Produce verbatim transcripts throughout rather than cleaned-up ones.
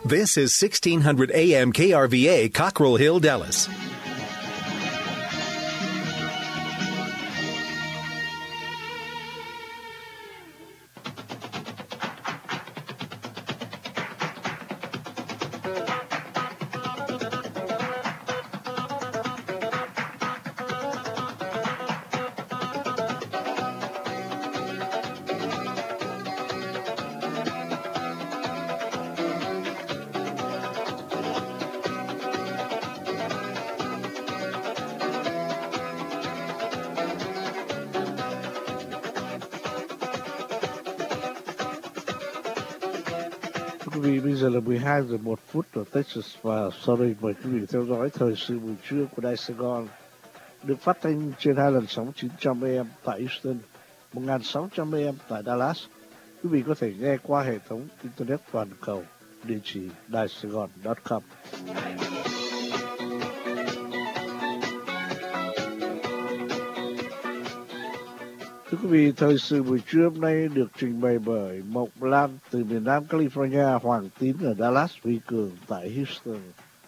This is sixteen hundred A M K R V A, Cockrell Hill, Dallas. Quý vị, bây giờ là mười hai giờ một phút ở Texas và sau đây mời quý vị theo dõi thời sự buổi trưa của Đài Sài Gòn, được phát thanh trên hai lần sóng chín trăm A M tại Houston, một nghìn sáu trăm A M tại Dallas. Quý vị có thể nghe qua hệ thống Internet toàn cầu, địa chỉ đài sài gòn chấm com. Thưa quý vị, thời sự buổi trưa hôm nay được trình bày bởi Mộc Lan từ miền Nam California, Hoàng Tín ở Dallas, Huy Cường tại Houston.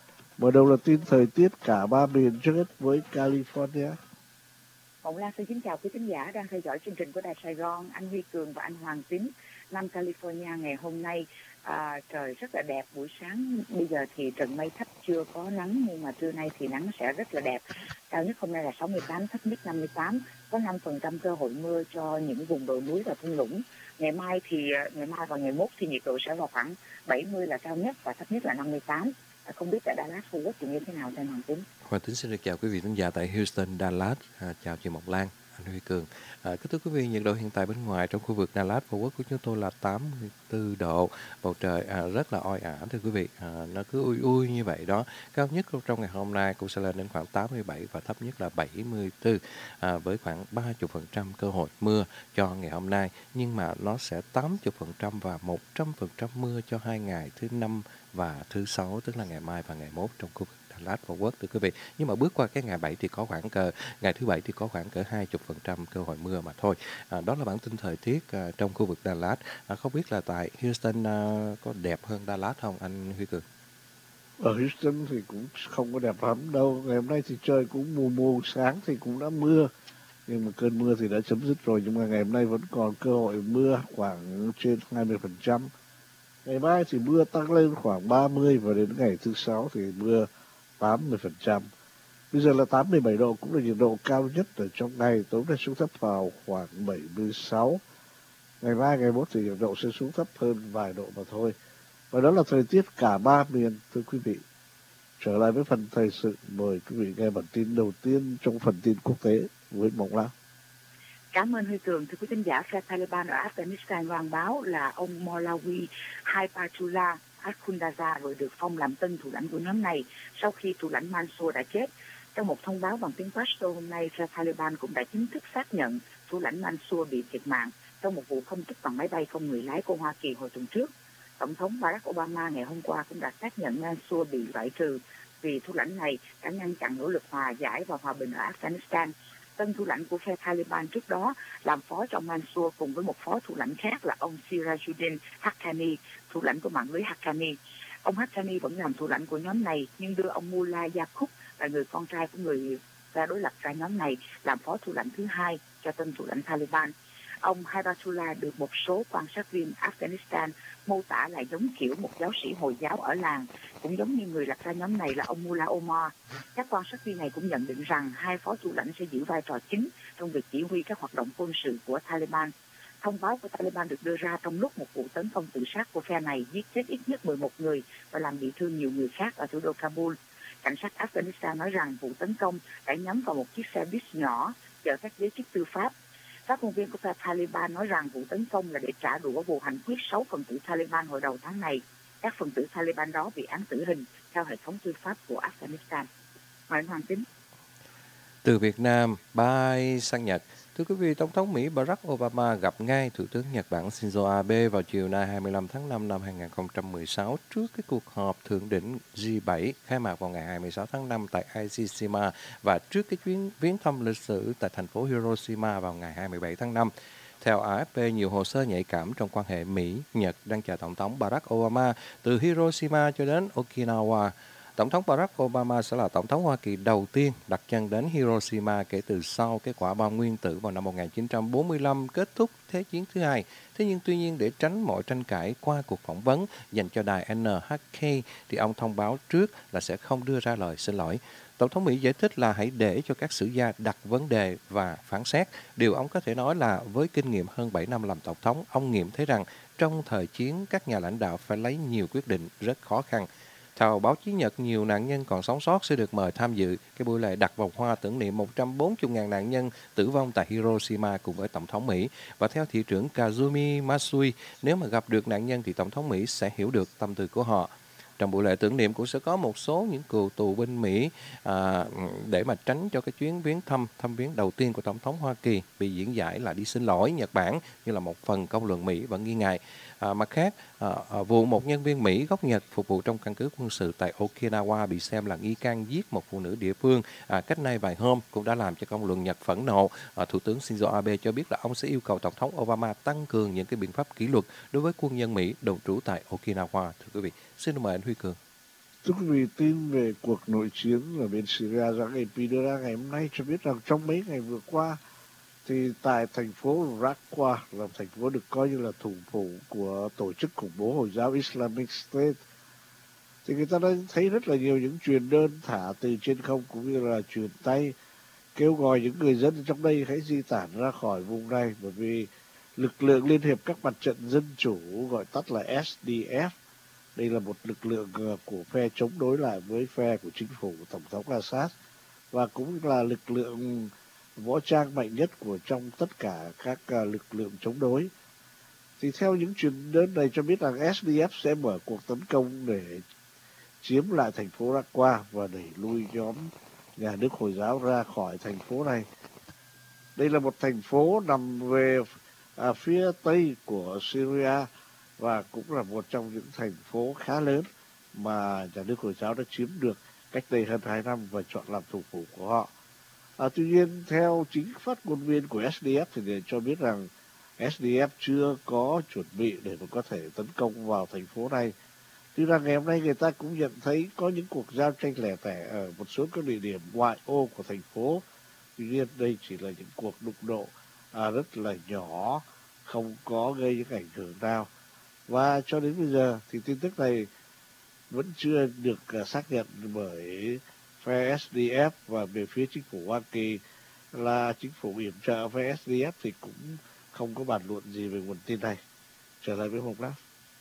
Mở đầu là tin thời tiết cả ba miền trước hết với California. Mộc Lan xin kính chào quý khán giả đang theo dõi chương trình của Đài Sài Gòn. Anh Huy Cường và anh Hoàng Tín, Nam California ngày hôm nay à, trời rất là đẹp. Buổi sáng bây giờ thì trần mây thấp, chưa có nắng, nhưng mà trưa nay thì nắng sẽ rất là đẹp. Cao nhất hôm nay là sáu mươi tám, thấp nhất năm mươi tám, có năm phần trăm cơ hội mưa cho những vùng đồi núi và thung lũng. Ngày mai thì ngày mai và ngày mốt thì nhiệt độ sẽ vào khoảng bảy mươi là cao nhất và thấp nhất là năm mươi tám. À, không biết tại Dallas Fort Worth thì như thế nào, thưa Hoàng Tín? Hoàng Tín xin được chào quý vị khán giả tại Houston, Dallas. À, chào chị Mộc Lan, anh Huy Cường. À, kính thưa quý vị, nhiệt độ hiện tại bên ngoài trong khu vực Dallas Fort Worth của chúng tôi là tám mươi tư độ, bầu trời à, rất là oi ả, thưa quý vị. À, nó cứ ui ui như vậy đó. Cao nhất trong ngày hôm nay cũng sẽ lên đến khoảng tám mươi bảy và thấp nhất là bảy mươi tư, à, với khoảng ba mươi phần trăm cơ hội mưa cho ngày hôm nay, nhưng mà nó sẽ tám mươi phần trăm và một trăm phần trăm mưa cho hai ngày thứ năm và thứ sáu, tức là ngày mai và ngày mốt trong khu vực Dallas Fort Worth, thưa quý vị. Nhưng mà bước qua cái ngày bảy thì có khoảng cờ ngày thứ bảy thì có khoảng cỡ hai mươi phần trăm cơ hội mưa mà thôi. À, đó là bản tin thời tiết à, trong khu vực Dallas. À, không biết là tại Houston à, có đẹp hơn Dallas không, anh Huy Cường? Ở Houston thì cũng không có đẹp lắm đâu. Ngày hôm nay thì trời cũng mù mù, sáng thì cũng đã mưa, nhưng mà cơn mưa thì đã chấm dứt rồi. Nhưng mà ngày hôm nay vẫn còn cơ hội mưa khoảng trên hai mươi phần trăm. Ngày mai thì mưa tăng lên khoảng ba mươi và đến ngày thứ sáu thì mưa tám mươi phần trăm. Bây giờ là tám mươi bảy độ, cũng là nhiệt độ cao nhất ở trong ngày. Tối nay xuống thấp vào khoảng bảy mươi sáu. Ngày mai, ngày mốt thì nhiệt độ sẽ xuống thấp hơn vài độ mà thôi. Và đó là thời tiết cả ba miền, thưa quý vị. Trở lại với phần thời sự, mời quý vị nghe bản tin đầu tiên trong phần tin quốc tế với Mộc Lan. Cảm ơn Huy Cường. Thưa quý khán giả, phe Taliban ở Afghanistan loan báo là ông Maulawi Haibatullah Akhundzada vừa được phong làm tân thủ lãnh của nhóm này sau khi thủ lãnh Mansour đã chết. Trong một thông báo bằng tiếng Pashto hôm nay, phe Taliban cũng đã chính thức xác nhận thủ lãnh Mansour bị thiệt mạng trong một vụ không kích bằng máy bay không người lái của Hoa Kỳ hồi tuần trước. Tổng thống Barack Obama ngày hôm qua cũng đã xác nhận Mansour bị loại trừ vì thủ lãnh này đã ngăn chặn nỗ lực hòa giải và hòa bình ở Afghanistan. Tân thủ lãnh của phe Taliban trước đó làm phó cho Mansour cùng với một phó thủ lãnh khác là ông Sirajuddin Haqqani, thủ lãnh của mạng lưới Haqqani. Ông Haqqani vẫn làm thủ lãnh của nhóm này, nhưng đưa ông Mullah Yaqub là người con trai của người ra đối lập ra nhóm này làm phó thủ lãnh thứ hai cho tân thủ lãnh Taliban. Ông Haibatullah được một số quan sát viên Afghanistan mô tả là giống kiểu một giáo sĩ Hồi giáo ở làng, cũng giống như người lập ra nhóm này là ông Mullah Omar. Các quan sát viên này cũng nhận định rằng hai phó thủ lãnh sẽ giữ vai trò chính trong việc chỉ huy các hoạt động quân sự của Taliban. Thông báo của Taliban được đưa ra trong lúc một vụ tấn công tự sát của phe này giết chết ít nhất mười một người và làm bị thương nhiều người khác ở thủ đô Kabul. Cảnh sát Afghanistan nói rằng vụ tấn công đã nhắm vào một chiếc xe bus nhỏ chở các giới chức tư pháp. Phát ngôn viên của phe Taliban nói rằng vụ tấn công là để trả đũa vụ hành quyết sáu phần tử Taliban hồi đầu tháng này. Các phần tử Taliban đó bị án tử hình theo hệ thống tư pháp của Afghanistan. Mời anh Hoàng Tín. Từ Việt Nam bay sang Nhật. Thưa quý vị, Tổng thống Mỹ Barack Obama gặp ngay Thủ tướng Nhật Bản Shinzo Abe vào chiều nay hai mươi lăm tháng năm năm hai nghìn không trăm mười sáu trước cái cuộc họp thượng đỉnh G bảy khai mạc vào ngày hai mươi sáu tháng năm tại Aishima và trước cái chuyến viếng thăm lịch sử tại thành phố Hiroshima vào ngày hai mươi bảy tháng năm. Theo a ép pê, nhiều hồ sơ nhạy cảm trong quan hệ Mỹ-Nhật đang chờ Tổng thống Barack Obama từ Hiroshima cho đến Okinawa. Tổng thống Barack Obama sẽ là Tổng thống Hoa Kỳ đầu tiên đặt chân đến Hiroshima kể từ sau cái quả bom nguyên tử vào năm một nghìn chín trăm bốn mươi lăm kết thúc Thế chiến thứ hai. Thế nhưng tuy nhiên để tránh mọi tranh cãi qua cuộc phỏng vấn dành cho đài en hát ca thì ông thông báo trước là sẽ không đưa ra lời xin lỗi. Tổng thống Mỹ giải thích là hãy để cho các sử gia đặt vấn đề và phán xét. Điều ông có thể nói là với kinh nghiệm hơn bảy năm làm tổng thống, ông nghiệm thấy rằng trong thời chiến các nhà lãnh đạo phải lấy nhiều quyết định rất khó khăn. Theo báo chí Nhật, nhiều nạn nhân còn sống sót sẽ được mời tham dự cái buổi lễ đặt vòng hoa tưởng niệm một trăm bốn mươi nghìn nạn nhân tử vong tại Hiroshima cùng với Tổng thống Mỹ. Và theo thị trưởng Kazumi Matsui, nếu mà gặp được nạn nhân thì Tổng thống Mỹ sẽ hiểu được tâm tư của họ. Trong buổi lễ tưởng niệm cũng sẽ có một số những cựu tù binh Mỹ à, để mà tránh cho cái chuyến viếng thăm thăm viếng đầu tiên của Tổng thống Hoa Kỳ bị diễn giải là đi xin lỗi Nhật Bản như là một phần công luận Mỹ vẫn nghi ngại. À, mặt khác, à, à, vụ một nhân viên Mỹ gốc Nhật phục vụ trong căn cứ quân sự tại Okinawa bị xem là nghi can giết một phụ nữ địa phương à, cách nay vài hôm cũng đã làm cho công luận Nhật phẫn nộ. À, Thủ tướng Shinzo Abe cho biết là ông sẽ yêu cầu Tổng thống Obama tăng cường những cái biện pháp kỷ luật đối với quân nhân Mỹ đồn trú tại Okinawa. Thưa quý vị, xin mời anh Huy Cường. Thưa quý vị, tin về cuộc nội chiến ở bên Syria do a pê đưa ra ngày hôm nay cho biết rằng trong mấy ngày vừa qua thì tại thành phố Raqqa, là thành phố được coi như là thủ phủ của tổ chức khủng bố Hồi giáo Islamic State, thì người ta đã thấy rất là nhiều những truyền đơn thả từ trên không cũng như là truyền tay kêu gọi những người dân trong đây hãy di tản ra khỏi vùng này, bởi vì lực lượng Liên hiệp các mặt trận dân chủ, gọi tắt là ét đê ép, đây là một lực lượng của phe chống đối lại với phe của chính phủ của Tổng thống Assad và cũng là lực lượng võ trang mạnh nhất của trong tất cả các lực lượng chống đối. Thì theo những truyền đơn này cho biết rằng ét đê ép sẽ mở cuộc tấn công để chiếm lại thành phố Raqqa và đẩy lui nhóm nhà nước Hồi giáo ra khỏi thành phố này. Đây là một thành phố nằm về à, phía tây của Syria và cũng là một trong những thành phố khá lớn mà nhà nước Hồi giáo đã chiếm được cách đây hơn hai năm và chọn làm thủ phủ của họ. À, tuy nhiên, theo chính phát ngôn viên của ét đê ép thì để cho biết rằng ét đê ép chưa có chuẩn bị để mà có thể tấn công vào thành phố này. Tuy rằng ngày hôm nay người ta cũng nhận thấy có những cuộc giao tranh lẻ tẻ ở một số các địa điểm ngoại ô của thành phố. Tuy nhiên, đây chỉ là những cuộc đụng độ à, rất là nhỏ, không có gây những ảnh hưởng nào. Và cho đến bây giờ thì tin tức này vẫn chưa được uh, xác nhận bởi phe ét đê ép, và về phía chính phủ Hoa Kỳ là chính phủ yểm trợ phe ét đê ép thì cũng không có bàn luận gì về nguồn tin này. Trở lại với Mộc Láp.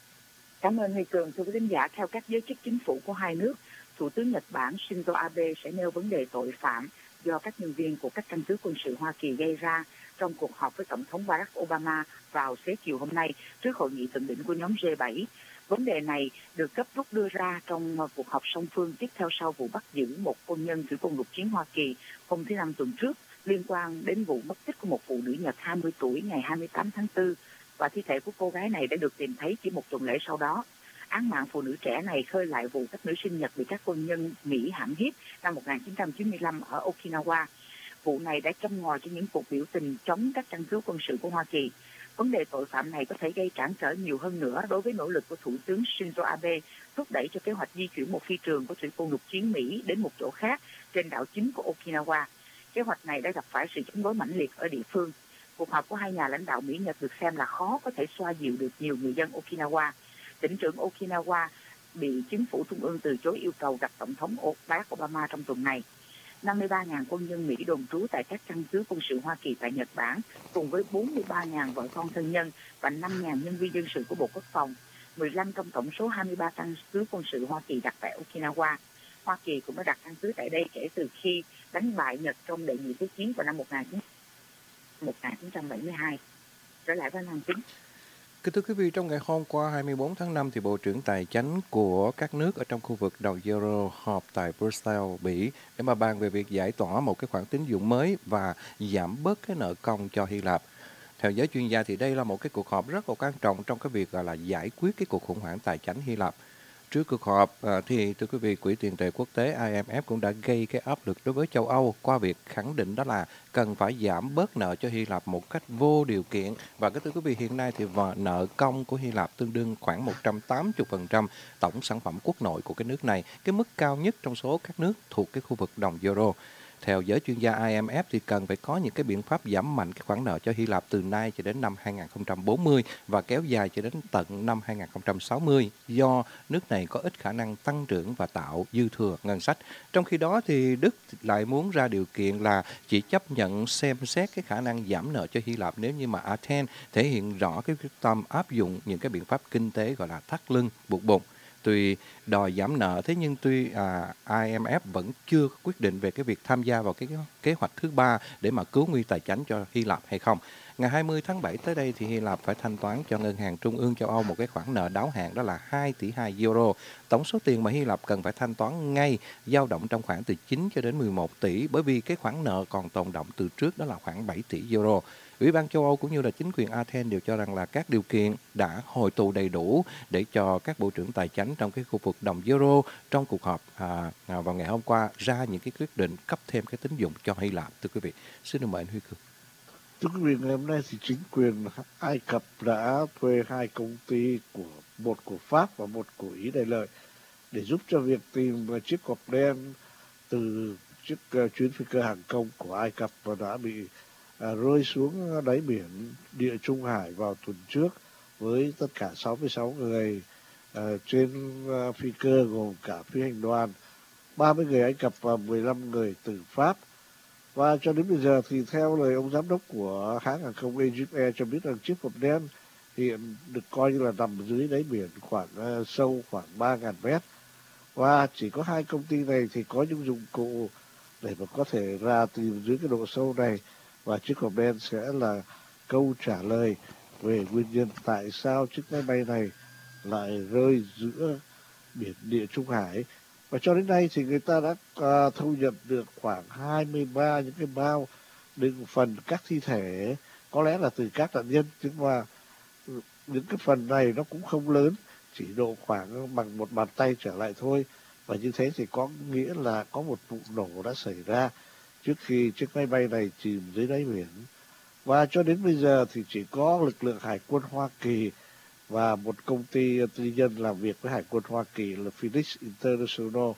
Cảm ơn Huy Cường. Thưa quý khán giả, theo các giới chức chính phủ của hai nước, Thủ tướng Nhật Bản Shinzo Abe sẽ nêu vấn đề tội phạm do các nhân viên của các căn cứ quân sự Hoa Kỳ gây ra trong cuộc họp với Tổng thống Barack Obama vào xế chiều hôm nay trước hội nghị thượng đỉnh của nhóm G bảy. Vấn đề này được gấp rút đưa ra trong cuộc họp song phương tiếp theo sau vụ bắt giữ một quân nhân thủy quân lục chiến Hoa Kỳ hôm thứ Năm tuần trước liên quan đến vụ mất tích của một phụ nữ Nhật hai mươi tuổi ngày hai mươi tám tháng tư, và thi thể của cô gái này đã được tìm thấy chỉ một tuần lễ sau đó. Án mạng phụ nữ trẻ này khơi lại vụ các nữ sinh Nhật bị các quân nhân Mỹ hãm hiếp năm một nghìn chín trăm chín mươi lăm ở Okinawa. Vụ này đã châm ngòi cho những cuộc biểu tình chống các căn cứ quân sự của Hoa Kỳ. Vấn đề tội phạm này có thể gây cản trở nhiều hơn nữa đối với nỗ lực của Thủ tướng Shinzo Abe thúc đẩy cho kế hoạch di chuyển một phi trường của thủy quân lục chiến Mỹ đến một chỗ khác trên đảo chính của Okinawa. Kế hoạch này đã gặp phải sự chống đối mãnh liệt ở địa phương. Cuộc họp của hai nhà lãnh đạo Mỹ-Nhật được xem là khó có thể xoa dịu được nhiều người dân Okinawa. Tỉnh trưởng Okinawa bị chính phủ trung ương từ chối yêu cầu gặp Tổng thống Barack Obama trong tuần này. năm mươi ba nghìn quân nhân Mỹ đồn trú tại các căn cứ quân sự Hoa Kỳ tại Nhật Bản, cùng với bốn mươi ba nghìn vợ con thân nhân và năm nghìn nhân viên dân sự của Bộ Quốc phòng. mười lăm trong tổng số hai mươi ba căn cứ quân sự Hoa Kỳ đặt tại Okinawa. Hoa Kỳ cũng đã đặt căn cứ tại đây kể từ khi đánh bại Nhật trong đệ nhị thế chiến vào năm một nghìn chín trăm bảy mươi hai. Trở lại với Nam Chính. Kính thưa quý vị, trong ngày hôm qua hai mươi bốn tháng năm thì Bộ trưởng Tài chánh của các nước ở trong khu vực đầu Euro họp tại Brussels, Bỉ để mà bàn về việc giải tỏa một cái khoản tín dụng mới và giảm bớt cái nợ công cho Hy Lạp. Theo giới chuyên gia thì đây là một cái cuộc họp rất là quan trọng trong cái việc gọi là giải quyết cái cuộc khủng hoảng tài chánh Hy Lạp. Trước cuộc họp à, thì thưa quý vị, Quỹ tiền tệ quốc tế I M F cũng đã gây cái áp lực đối với châu Âu qua việc khẳng định đó là cần phải giảm bớt nợ cho Hy Lạp một cách vô điều kiện. Và cái thưa quý vị, hiện nay thì nợ công của Hy Lạp tương đương khoảng một trăm tám mươi phần trăm tổng sản phẩm quốc nội của cái nước này, cái mức cao nhất trong số các nước thuộc cái khu vực đồng euro. Theo giới chuyên gia I M F thì cần phải có những cái biện pháp giảm mạnh cái khoản nợ cho Hy Lạp từ nay cho đến năm hai không bốn mươi và kéo dài cho đến tận năm hai không sáu mươi, do nước này có ít khả năng tăng trưởng và tạo dư thừa ngân sách. Trong khi đó thì Đức lại muốn ra điều kiện là chỉ chấp nhận xem xét cái khả năng giảm nợ cho Hy Lạp nếu như mà Athens thể hiện rõ cái quyết tâm áp dụng những cái biện pháp kinh tế gọi là thắt lưng buộc bụng. Tuy đòi giảm nợ, thế nhưng tuy à, I M F vẫn chưa quyết định về cái việc tham gia vào cái kế hoạch thứ ba để mà cứu nguy tài chánh cho Hy Lạp hay không. Ngày hai mươi tháng bảy tới đây thì Hy Lạp phải thanh toán cho Ngân hàng Trung ương châu Âu một cái khoản nợ đáo hạn, đó là hai tỷ hai euro. Tổng số tiền mà Hy Lạp cần phải thanh toán ngay dao động trong khoảng từ chín cho đến mười một tỷ, bởi vì cái khoản nợ còn tồn đọng từ trước đó là khoảng bảy tỷ euro. Ủy ban châu Âu cũng như là chính quyền Athens đều cho rằng là các điều kiện đã hội tụ đầy đủ để cho các bộ trưởng tài chính trong cái khu vực đồng euro trong cuộc họp à, à, vào ngày hôm qua ra những cái quyết định cấp thêm cái tín dụng cho Hy Lạp. Thưa quý vị, xin được mời anh Huy Cường. Thưa quý vị, ngày hôm nay thì chính quyền Ai Cập đã thuê hai công ty, của một của Pháp và một của Ý Đại Lợi, để giúp cho việc tìm chiếc hộp đen từ chiếc uh, chuyến phi cơ hàng không của Ai Cập và đã bị À, rơi xuống đáy biển Địa Trung Hải vào tuần trước, với tất cả sáu mươi sáu người à, trên à, phi cơ, gồm cả phi hành đoàn, ba mươi người Ai Cập và mười lăm người từ Pháp. Và cho đến bây giờ thì theo lời ông giám đốc của hãng hàng không Egypt Air cho biết rằng chiếc hộp đen hiện được coi như là nằm dưới đáy biển khoảng uh, sâu khoảng ba nghìn mét, và chỉ có hai công ty này thì có những dụng cụ để mà có thể ra tìm dưới cái độ sâu này. Và chiếc hộp đen sẽ là câu trả lời về nguyên nhân tại sao chiếc máy bay này lại rơi giữa biển Địa Trung Hải. Và cho đến nay thì người ta đã uh, thu nhận được khoảng hai mươi ba những cái bao đựng phần các thi thể, có lẽ là từ các nạn nhân, nhưng mà những cái phần này nó cũng không lớn, chỉ độ khoảng bằng một bàn tay trở lại thôi. Và như thế thì có nghĩa là có một vụ nổ đã xảy ra trước khi chiếc máy bay này chìm dưới đáy biển. Và cho đến bây giờ thì chỉ có lực lượng Hải quân Hoa Kỳ và một công ty tư nhân làm việc với Hải quân Hoa Kỳ là Phoenix International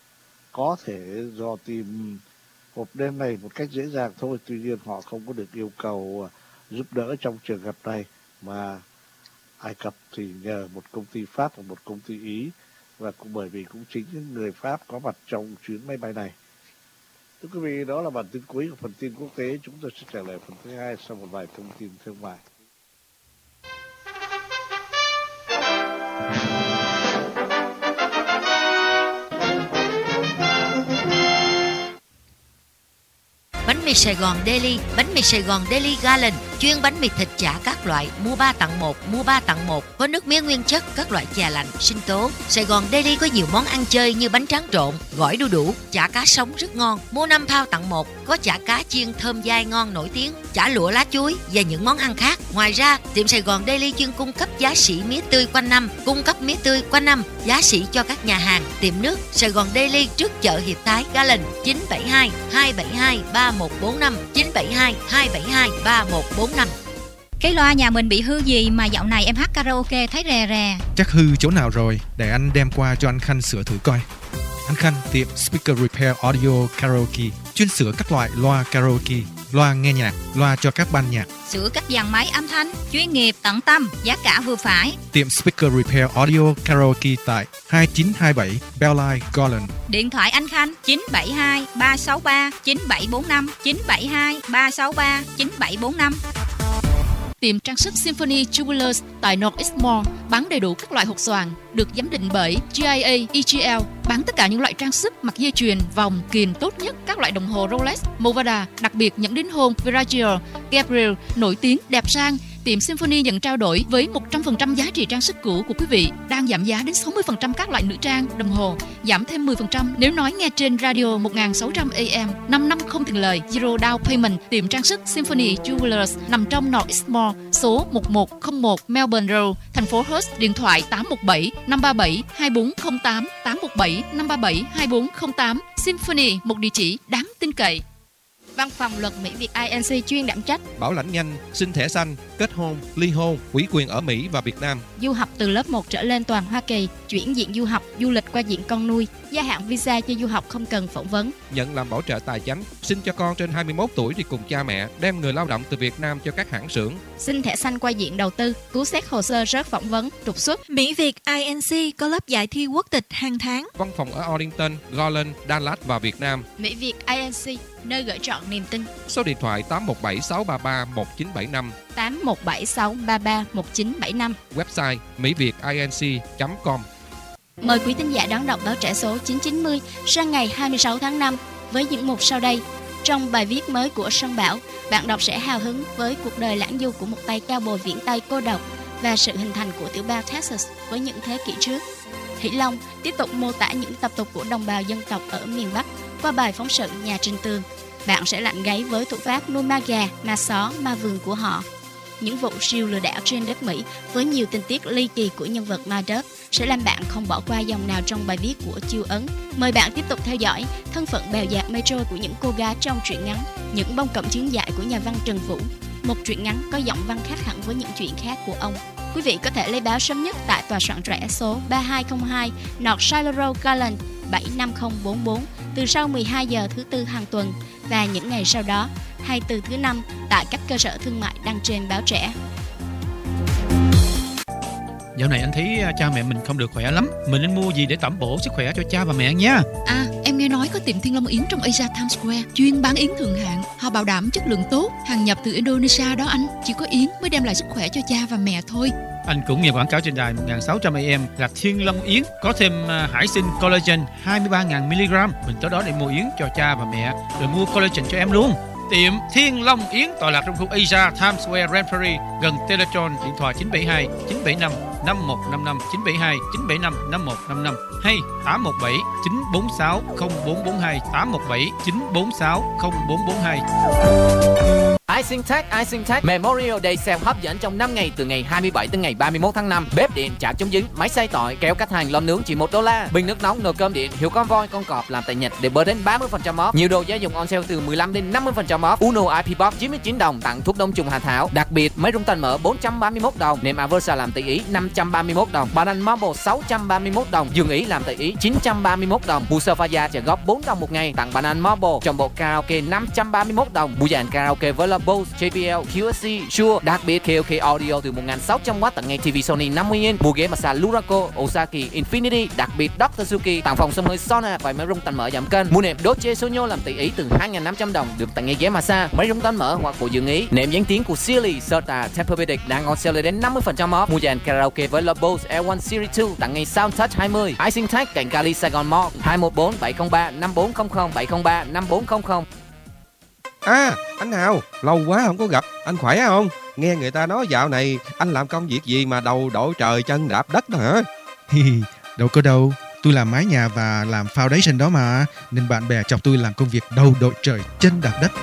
có thể dò tìm hộp đen này một cách dễ dàng thôi. Tuy nhiên họ không có được yêu cầu giúp đỡ trong trường hợp này, mà Ai Cập thì nhờ một công ty Pháp và một công ty Ý, và cũng bởi vì cũng chính những người Pháp có mặt trong chuyến máy bay này. Thưa quý vị, đó là bản tin cuối của phần tin quốc tế. Chúng tôi sẽ trở lại phần thứ hai sau một vài thông tin thương mại. Bánh mì Sài Gòn Daily, bánh mì Sài Gòn Daily Gallon, chuyên bánh mì thịt chả các loại, mua ba tặng một, mua ba tặng một, có nước mía nguyên chất, các loại chà lạnh, sinh tố. Sài Gòn Daily có nhiều món ăn chơi như bánh tráng trộn, gỏi đu đủ, chả cá sống rất ngon, mua năm thao tặng một, có chả cá chiên thơm dai ngon nổi tiếng, chả lụa lá chuối và những món ăn khác. Ngoài ra, tiệm Sài Gòn Daily chuyên cung cấp giá sỉ mía tươi quanh năm, cung cấp mía tươi quanh năm, giá sỉ cho các nhà hàng, tiệm nước. Sài Gòn Daily trước chợ Hiệp Thái Gallon chín bảy hai hai bảy hai ba một bốn năm, chín bảy hai hai bảy hai ba một bốn năm. Cái loa nhà mình bị hư gì mà dạo này em hát karaoke thấy rè rè? Chắc hư chỗ nào rồi, để anh đem qua cho anh Khanh sửa thử coi. Anh Khanh, tiệm Speaker Repair Audio Karaoke, chuyên sửa các loại loa karaoke, loa nghe nhạc, loa cho các ban nhạc. Sửa các dàn máy âm thanh, chuyên nghiệp, tận tâm, giá cả vừa phải. Tiệm Speaker Repair Audio Karaoke tại hai chín hai bảy Bellline Garland. Điện thoại anh Khanh chín bảy hai ba sáu ba chín bảy bốn năm, chín bảy hai ba sáu ba chín bảy bốn năm. Tiệm trang sức Symphony Jewelers tại North East Mall bán đầy đủ các loại hột xoàn, được giám định bởi G I A E G L, bán tất cả những loại trang sức, mặt dây chuyền, vòng, kiềng tốt nhất, các loại đồng hồ Rolex, Movada, đặc biệt những đính hôn Versace, Gabriel nổi tiếng, đẹp sang. Tiệm Symphony nhận trao đổi với một trăm phần trăm giá trị trang sức cũ của quý vị, đang giảm giá đến sáu mươi phần trăm các loại nữ trang, đồng hồ, giảm thêm mười phần trăm nếu nói nghe trên radio một nghìn sáu trăm A M, năm năm không tiền lời, zero down payment. Tiệm trang sức Symphony Jewelers nằm trong North East Mall, số một một không một Melbourne Road, thành phố Perth, điện thoại tám một bảy năm ba bảy hai bốn không tám, tám một bảy năm ba bảy hai bốn không tám. Symphony, một địa chỉ đáng tin cậy. Văn phòng luật Mỹ Việt i en xê chuyên đảm trách bảo lãnh nhanh, xin thẻ xanh, kết hôn, ly hôn, ủy quyền ở Mỹ và Việt Nam, du học từ lớp một trở lên toàn Hoa Kỳ, chuyển diện du học, du lịch qua diện con nuôi, gia hạn visa cho du học không cần phỏng vấn, nhận làm bảo trợ tài chính, xin cho con trên hai mươi mốt tuổi đi cùng cha mẹ, đem người lao động từ Việt Nam cho các hãng xưởng, xin thẻ xanh qua diện đầu tư, cứu xét hồ sơ rớt phỏng vấn, trục xuất. Mỹ Việt i en xê có lớp dạy thi quốc tịch hàng tháng. Văn phòng ở Arlington, Garland, Dallas và Việt Nam. Mỹ Việt i en xê, nơi gửi trọn niềm tin. Số điện thoại tám một bảy sáu ba ba một chín bảy năm, tám một bảy sáu ba ba một chín bảy năm. Website mỹ việt inc chấm com. Mời quý thính giả đón đọc báo trẻ số chín chín mươi sang ngày hai mươi sáu tháng năm với những mục sau đây. Trong bài viết mới của Sơn Bảo, bạn đọc sẽ hào hứng với cuộc đời lãng du của một tay cao bồi viễn Tây cô độc và sự hình thành của tiểu bang Texas với những thế kỷ trước. Hỷ Long tiếp tục mô tả những tập tục của đồng bào dân tộc ở miền Bắc qua bài phóng sự Nhà Trình Tường. Bạn sẽ lạnh gáy với thủ pháp nuôi ma gà, ma só, ma vườn của họ. Những vụ siêu lừa đảo trên đất Mỹ với nhiều tình tiết ly kỳ của nhân vật ma đất sẽ làm bạn không bỏ qua dòng nào trong bài viết của Chiêu Ấn. Mời bạn tiếp tục theo dõi thân phận bèo dạt mây trôi của những cô gái trong truyện ngắn Những bông cẩm chướng dại của nhà văn Trần Vũ, một truyện ngắn có giọng văn khác hẳn với những chuyện khác của ông. Quý vị có thể lấy báo sớm nhất tại tòa soạn trẻ số ba hai không hai North Shiloh Road, Garland bảy năm không bốn bốn từ sau mười hai giờ thứ tư hàng tuần và những ngày sau đó hay từ thứ năm tại các cơ sở thương mại đăng trên báo trẻ. Dạo này anh thấy cha mẹ mình không được khỏe lắm. Mình nên mua gì để tẩm bổ sức khỏe cho cha và mẹ nha? À, em nghe nói có tiệm Thiên Long Yến trong Asia Times Square chuyên bán yến thượng hạng. Họ bảo đảm chất lượng tốt, hàng nhập từ Indonesia đó anh. Chỉ có yến mới đem lại sức khỏe cho cha và mẹ thôi. Anh cũng nghe quảng cáo trên đài một nghìn sáu trăm a em là Thiên Long Yến có thêm hải sinh collagen hai mươi ba nghìn mi-li-gam. Mình tới đó để mua yến cho cha và mẹ, rồi mua collagen cho em luôn. Tiệm Thiên Long Yến tọa lạc trong khu Asia Times Square, Rampberry, gần Teletron. Điện thoại chín bảy hai chín bảy năm năm một năm năm, chín bảy hai chín bảy năm năm một năm năm hay tám một bảy chín bốn sáu không bốn bốn hai, tám một bảy chín bốn sáu không bốn bốn hai. iSynTech iSynTech Memorial Day Sale hấp dẫn trong năm ngày từ ngày hai mươi bảy đến ngày ba mươi mốt tháng năm. Bếp điện chảo chống dính, máy xay tỏi, kéo cách hành, lò nướng chỉ một đô la. Bình nước nóng, nồi cơm điện, hiệu con voi, con cọp làm tại Nhật để bớt đến ba mươi phần trăm off. Nhiều đồ gia dụng on sale từ mười lăm đến năm mươi phần trăm off. Uno i pê Box chín mươi chín đồng tặng thuốc đông trùng Hà Thảo. Đặc biệt máy rung tành mỡ bốn trăm ba mươi mốt đồng, nệm Aversa làm tại Ý năm trăm ba mươi mốt đồng, bàn ăn Marble sáu trăm ba mươi mốt đồng, giường Ý làm tại Ý chín trăm ba mươi mốt đồng. Bu sofa trả góp bốn đồng một ngày tặng bàn ăn Marble. Trong bộ karaoke năm trăm ba mươi mốt đồng. Bu dàn karaoke với là Bose, gi bê lờ, quy ét xê, Shure. Đặc biệt ca o ca Audio từ một nghìn sáu trăm oát tặng ngay ti vi Sony năm mươi inch. Bộ ghế massage Luraco, Osaki, Infinity. Đặc biệt doctor Suzuki tặng phòng xông hơi sauna và máy rung tành mỡ giảm cân. Mua nệm Dolce Sonyo làm tại Ý từ hai nghìn năm trăm đồng được tặng ngay ghế massage, máy rung tành mỡ hoặc bộ giường Ý. Nệm dán tiếng của Sealy, Serta, Tempur-Pedic đang on sale đến năm mươi phần trăm off. Mua dàn karaoke với là Bose Air One Series hai tặng ngay Sound Touch hai mươi. iSynTech cạnh Cali Saigon Mall hai một bốn bảy không ba năm bốn không không, bảy không ba năm bốn không không. À, anh Hào, lâu quá không có gặp, anh khỏe không? Nghe người ta nói dạo này anh làm công việc gì mà đầu đội trời chân đạp đất đó hả? Đâu có đâu, tôi làm mái nhà và làm foundation đó mà, nên bạn bè chọc tôi làm công việc đầu đội trời chân đạp đất.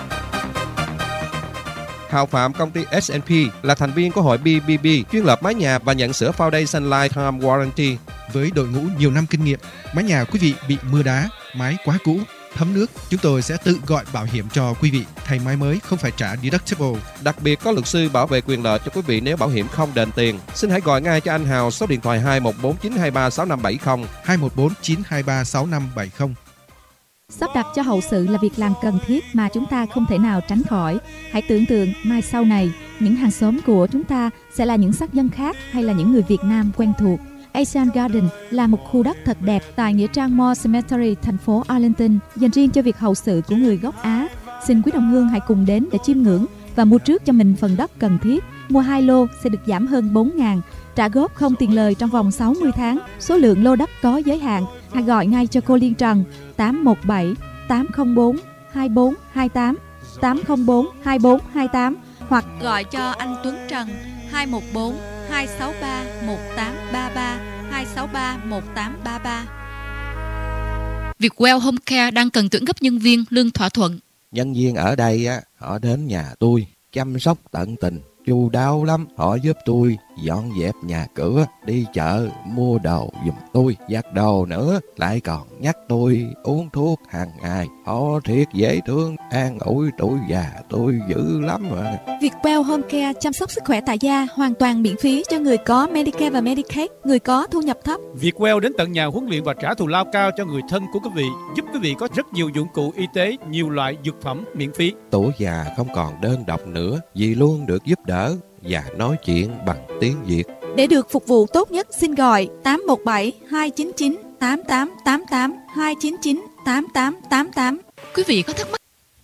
Hào Phạm, công ty ét and pê là thành viên của hội bê bê bê, chuyên lập mái nhà và nhận sửa foundation lifetime warranty. Với đội ngũ nhiều năm kinh nghiệm, mái nhà quý vị bị mưa đá, mái quá cũ, thấm nước, chúng tôi sẽ tự gọi bảo hiểm cho quý vị. Thay mái mới không phải trả deductible. Đặc biệt có luật sư bảo vệ quyền lợi cho quý vị nếu bảo hiểm không đền tiền. Xin hãy gọi ngay cho anh Hào số điện thoại hai một bốn chín hai ba sáu năm bảy không, hai một bốn chín hai ba sáu năm bảy không. Sắp đặt cho hậu sự là việc làm cần thiết mà chúng ta không thể nào tránh khỏi. Hãy tưởng tượng mai sau này, những hàng xóm của chúng ta sẽ là những sắc dân khác hay là những người Việt Nam quen thuộc. Asian Garden là một khu đất thật đẹp tại Nghĩa Trang Moore Cemetery, thành phố Arlington, dành riêng cho việc hậu sự của người gốc Á. Xin quý đồng hương hãy cùng đến để chiêm ngưỡng và mua trước cho mình phần đất cần thiết. Mua hai lô sẽ được giảm hơn bốn nghìn, trả góp không tiền lời trong vòng sáu mươi tháng. Số lượng lô đất có giới hạn. Hãy gọi ngay cho cô Liên Trần tám một bảy tám không bốn hai bốn hai tám, tám không bốn hai bốn hai tám hoặc gọi cho anh Tuấn Trần hai một bốn hai sáu ba một tám ba ba, hai sáu ba một tám ba ba. Vietwell Home Care đang cần tuyển gấp nhân viên lương thỏa thuận. Nhân viên ở đây á, họ đến nhà tôi chăm sóc tận tình, chu đáo lắm. Họ giúp tôi dọn dẹp nhà cửa, đi chợ mua đồ giùm tôi, giặt đồ nữa, lại còn nhắc tôi uống thuốc hàng ngày. Họ thiệt dễ thương, an ủi tuổi già tôi dữ lắm mà. Vietwell Home Care chăm sóc sức khỏe tại gia hoàn toàn miễn phí cho người có Medicare và Medicaid, người có thu nhập thấp. Vietwell đến tận nhà huấn luyện và trả thù lao cao cho người thân của quý vị, giúp quý vị có rất nhiều dụng cụ y tế, nhiều loại dược phẩm miễn phí. Tuổi già không còn đơn độc nữa, vì luôn được giúp đỡ và nói chuyện bằng tiếng Việt. Để được phục vụ tốt nhất, xin gọi tám một bảy hai chín chín tám tám tám tám hai chín chín tám tám tám tám. Quý vị có thắc mắc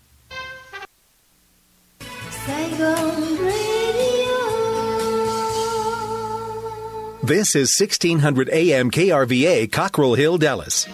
This is sixteen hundred A M K R V A, Cockrell Hill, Dallas.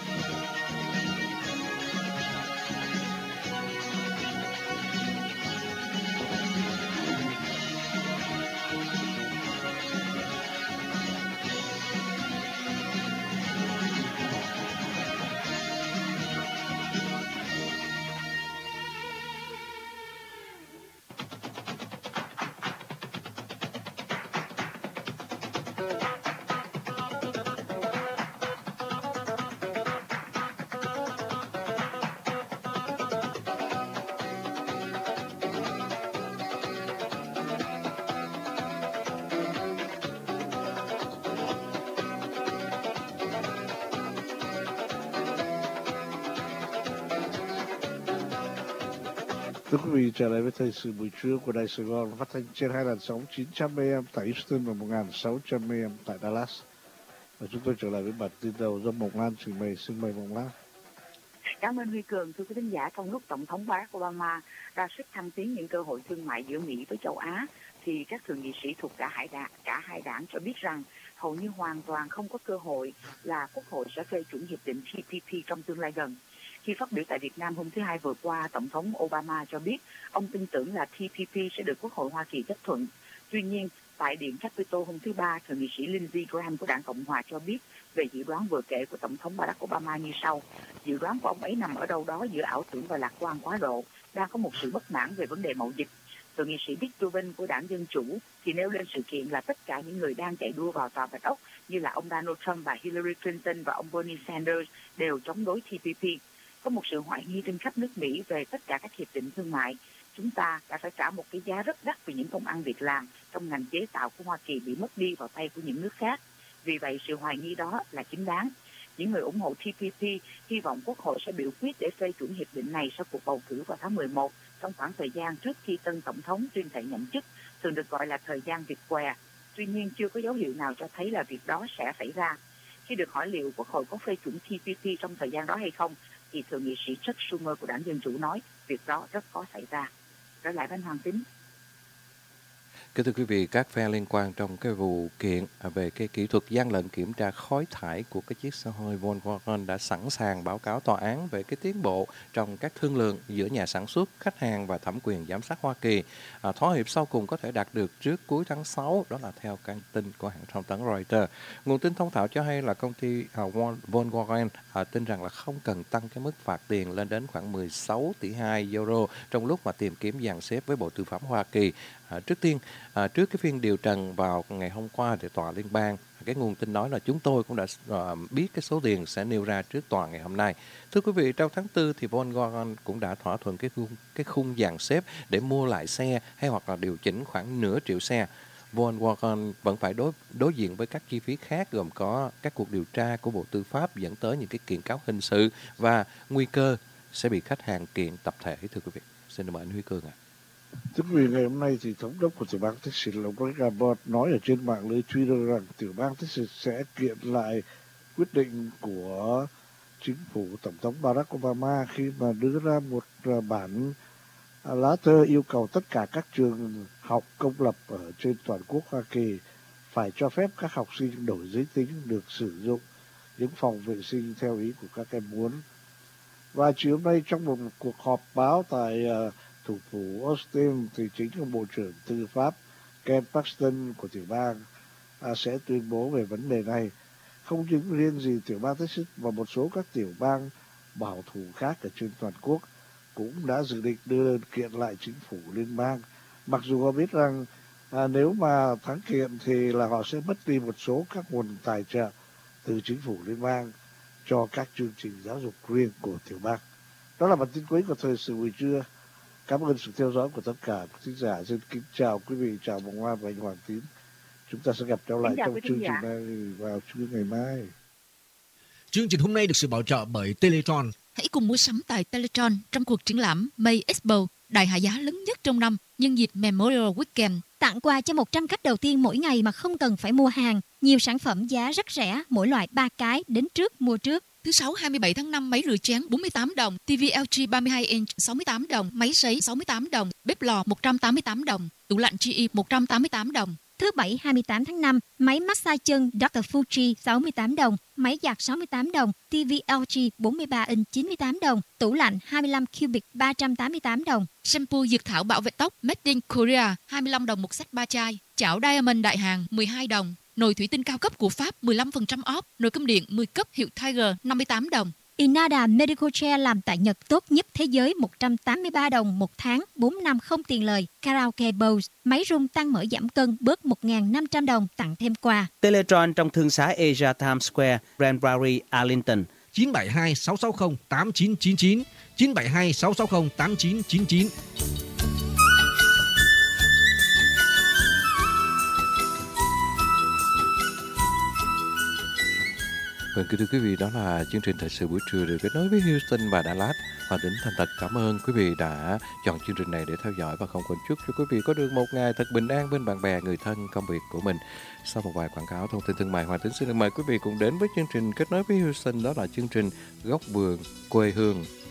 Thưa quý vị, trở lại với thời sự buổi trưa của Đài Sài Gòn phát thanh trên hai làn sóng chín trăm A M tại Houston và một nghìn sáu trăm A M tại Dallas. Và chúng tôi trở lại với bản tin đầu do Mộng Lan trình bày. Xin mời Mộng Lan. Cảm ơn Huy Cường. Thưa quý thính giả, trong lúc Tổng thống Barack Obama ra sức thăng tiến những cơ hội thương mại giữa Mỹ với châu Á, thì các thượng nghị sĩ thuộc cả hai đảng, cả hai đảng cho biết rằng hầu như hoàn toàn không có cơ hội là Quốc hội sẽ phê chuẩn hiệp định T P P trong tương lai gần. Khi phát biểu tại Việt Nam hôm thứ Hai vừa qua, Tổng thống Obama cho biết ông tin tưởng là T P P sẽ được Quốc hội Hoa Kỳ chấp thuận. Tuy nhiên, tại Điện Capitol hôm thứ Ba, thượng nghị sĩ Lindsey Graham của đảng Cộng hòa cho biết về dự đoán vừa kể của Tổng thống Barack Obama như sau. Dự đoán của ông ấy nằm ở đâu đó giữa ảo tưởng và lạc quan quá độ, đang có một sự bất mãn về vấn đề mậu dịch. Thượng nghị sĩ Dick Durbin của đảng Dân Chủ thì nêu lên sự kiện là tất cả những người đang chạy đua vào tòa Bạch Ốc như là ông Donald Trump và Hillary Clinton và ông Bernie Sanders đều chống đối T P P. Có một sự hoài nghi trên khắp nước Mỹ về tất cả các hiệp định thương mại. Chúng ta đã phải trả một cái giá rất đắt vì những công ăn việc làm trong ngành chế tạo của Hoa Kỳ bị mất đi vào tay của những nước khác. Vì vậy, sự hoài nghi đó là chính đáng. Những người ủng hộ T P P hy vọng Quốc hội sẽ biểu quyết để phê chuẩn hiệp định này sau cuộc bầu cử vào tháng mười một, trong khoảng thời gian trước khi tân Tổng thống tuyên thệ nhậm chức, thường được gọi là thời gian vịt què. Tuy nhiên, chưa có dấu hiệu nào cho thấy là việc đó sẽ xảy ra. Khi được hỏi liệu Quốc hội có phê chuẩn T P P trong thời gian đó hay không, thì thượng nghị sĩ Chuck Schumer của đảng Dân Chủ nói việc đó rất có xảy ra. Trở lại với anh Hoàng Tín. Kính thưa quý vị, các phe liên quan trong cái vụ kiện về cái kỹ thuật gian lận kiểm tra khói thải của cái chiếc xe hơi Volkswagen đã sẵn sàng báo cáo tòa án về cái tiến bộ trong các thương lượng giữa nhà sản xuất, khách hàng và thẩm quyền giám sát Hoa Kỳ. À, thỏa hiệp sau cùng có thể đạt được trước cuối tháng sáu, đó là theo căn tin của hãng thông tấn Reuters. Nguồn tin thông thạo cho hay là công ty uh, Volkswagen uh, tin rằng là không cần tăng cái mức phạt tiền lên đến khoảng mười sáu tỷ hai euro trong lúc mà tìm kiếm dàn xếp với Bộ Tư pháp Hoa Kỳ. À, trước tiên, à, trước cái phiên điều trần vào ngày hôm qua tại tòa liên bang, cái nguồn tin nói là chúng tôi cũng đã uh, biết cái số tiền sẽ nêu ra trước tòa ngày hôm nay. Thưa quý vị, trong tháng tư thì Volkswagen cũng đã thỏa thuận cái khung, cái khung dàn xếp để mua lại xe hay hoặc là điều chỉnh khoảng nửa triệu xe. Volkswagen vẫn phải đối, đối diện với các chi phí khác gồm có các cuộc điều tra của Bộ Tư pháp dẫn tới những cái kiện cáo hình sự và nguy cơ sẽ bị khách hàng kiện tập thể. Thưa quý vị, xin mời anh Huy Cường ạ. À. Thưa quý vị, ngày hôm nay thì thống đốc của tiểu bang Texas là Greg Abbott nói ở trên mạng lưới Twitter rằng tiểu bang Texas sẽ kiện lại quyết định của chính phủ Tổng thống Barack Obama khi mà đưa ra một bản lá thư yêu cầu tất cả các trường học công lập ở trên toàn quốc Hoa Kỳ phải cho phép các học sinh đổi giới tính được sử dụng những phòng vệ sinh theo ý của các em muốn. Và chiều hôm nay trong một cuộc họp báo tại uh, thủ phủ Austin thì chính là Bộ trưởng Tư pháp Ken Paxton của tiểu bang uh, sẽ tuyên bố về vấn đề này. Không những riêng gì tiểu bang Texas và một số các tiểu bang bảo thủ khác ở trên toàn quốc cũng đã dự định đưa đơn kiện lại chính phủ liên bang, mặc dù họ biết rằng À, nếu mà thắng kiện thì là họ sẽ mất đi một số các nguồn tài trợ từ chính phủ liên bang cho các chương trình giáo dục riêng của tiểu bang. Đó là bản tin cuối của thời sự buổi trưa. Cảm ơn sự theo dõi của tất cả các thính giả. Xin kính chào quý vị, chào Bồng Hoa và anh Hoàng Tín. Chúng ta sẽ gặp nhau lại trong chương trình này vào trưa ngày mai. Chương trình hôm nay được sự bảo trợ bởi Teletron. Hãy cùng mua sắm tại Teletron trong cuộc triển lãm May Expo, đại hạ giá lớn nhất trong năm nhân dịp Memorial Weekend. Tặng quà cho một trăm khách đầu tiên mỗi ngày mà không cần phải mua hàng. Nhiều sản phẩm giá rất rẻ, mỗi loại ba cái, đến trước mua trước. Thứ Sáu hai mươi bảy tháng năm, máy rửa chén bốn mươi tám đồng, ti vi L G ba mươi hai inch sáu mươi tám đồng, máy sấy sáu mươi tám đồng, bếp lò một trăm tám mươi tám đồng, tủ lạnh G E một trăm tám mươi tám đồng. Thứ Bảy hai mươi tám tháng năm, máy massage chân doctor Fuji sáu mươi tám đồng, máy giặt sáu mươi tám đồng, ti vi L G bốn mươi ba inch chín mươi tám đồng, tủ lạnh hai mươi lăm cubic ba trăm tám mươi tám đồng. Shampoo dược thảo bảo vệ tóc Made in Korea hai mươi lăm đồng một set ba chai. Chảo Diamond đại hàng mười hai đồng. Nồi thủy tinh cao cấp của Pháp mười lăm phần trăm off. Nồi cơm điện mười cấp hiệu Tiger năm mươi tám đồng. Inada Medical Chair làm tại Nhật tốt nhất thế giới một trăm tám mươi ba đồng một tháng, bốn năm không tiền lời. Karaoke Bowls, máy rung tăng mỡ giảm cân bớt một nghìn năm trăm đồng, tặng thêm quà. Teletron trong thương xá Asia Times Square, Granbury, Arlington. chín bảy hai sáu sáu không tám chín chín chín, chín bảy hai sáu sáu không tám chín chín chín. Vâng, kính thưa quý vị, đó là chương trình thời sự buổi trưa được kết nối với Houston và Dallas. Hoàng Tính thành thật cảm ơn quý vị đã chọn chương trình này để theo dõi và không quên chúc cho quý vị có được một ngày thật bình an bên bạn bè, người thân, công việc của mình. Sau một vài quảng cáo thông tin thương mại, Hoàng Tính xin được mời quý vị cùng đến với chương trình kết nối với Houston, đó là chương trình Góc Vườn Quê Hương.